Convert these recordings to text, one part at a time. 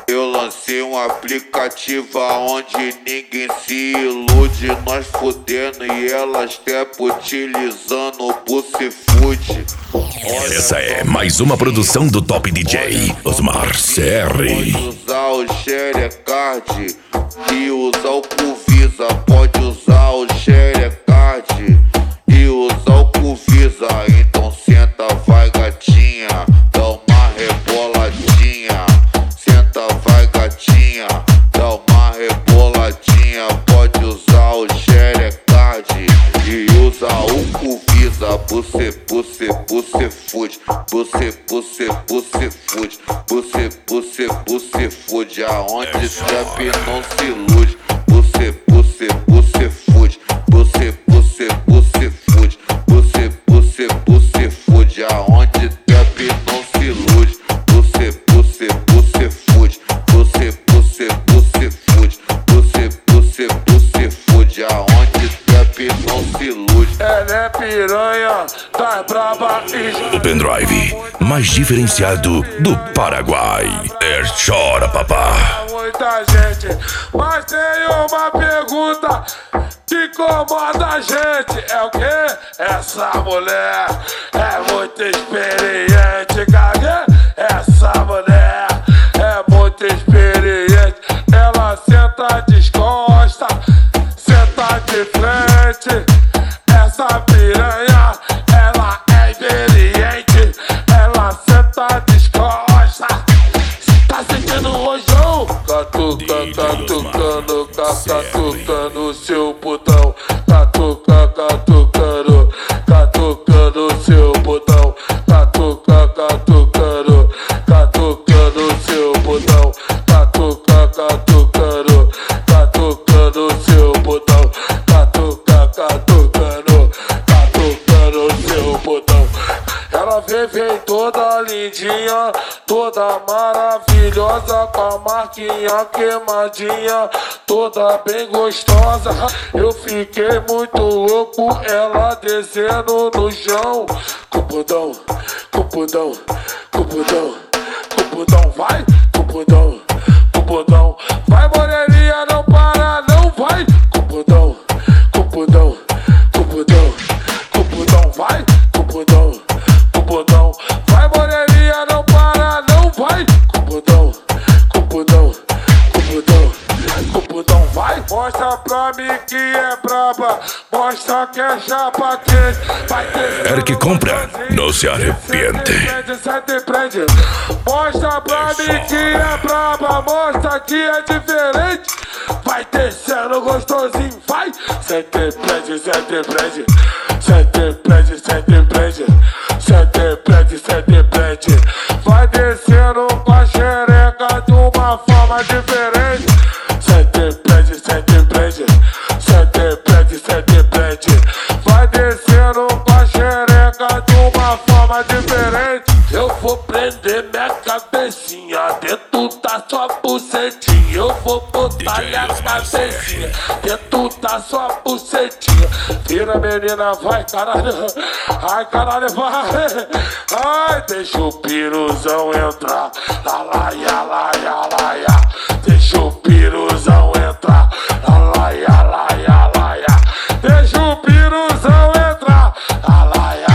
Eu lancei um aplicativo onde ninguém se ilude. Nós fudendo e elas trepa utilizando o Bucifood. Essa é mais uma produção do Top DJ Osmar CR. Pode usar o Xerecard e usar o Pulvisa. Pode usar o Xerecard e usar o Pulvisa. Então senta, vai gatinha, dá uma reboladinha. Senta, vai gatinha, dá uma reboladinha. Pode usar o Xerecard e usa o Pulvisa. Bucifood, Bucifood, aonde trap não se ilude. Bucifood, aonde trap não se ilude. Bucifood, aonde trap não se ilude. Ela é piranha, tá braba e... O pendrive mais diferenciado do Paraguai. Chora, papá. Muita gente, mas tem uma pergunta que incomoda a gente. É o quê? Essa mulher é muito experiente, caguei. Essa mulher é muito experiente. Ela senta descosta, senta de frente. Essa piranha, ela é experiente. Ela senta descosta. Tá sentindo o rojão? Catucando seu botão. Catucando seu botão. Catucando seu botão. Catucando seu botão. Catucando seu botão. Ela vem toda lindinha, toda maravilhosa, com a marquinha queimadinha, toda bem gostosa. Eu fiquei muito louco, ela descendo no chão. Cupudão, vai, cupudão, vai, moreninha, não para, não vai, cupudão, vai, cupudão, vai, moreninha, não para, não vai, cupudão, vai. Mostra pra mim que é braba, mostra que é chapa quente. Vai ter Eric compra, não se arrepende. Prende. Mostra pra mim que é braba, mostra que é diferente. Vai descendo gostosinho, vai. Sente prende. Vai descendo com a xereca de uma forma diferente. Sente prende. Vai descendo com a xereca de uma forma diferente. Eu vou prender minha cabecinha dentro da sua bucetinha. Eu vou botar minha cabecinha dentro da sua bucetinha. Vira, menina, vai, caralho. Ai, caralho, vai. Ai, deixa o piruzão entrar. Laia. Deixa o piruzão entrar. Laia. Deixa o piruzão entrar. Laia.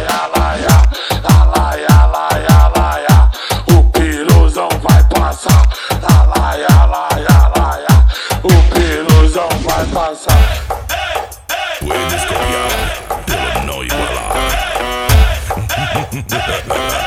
O piruzão vai passar. Laia. O piruzão vai passar. Puedes copiar, pero no igualar.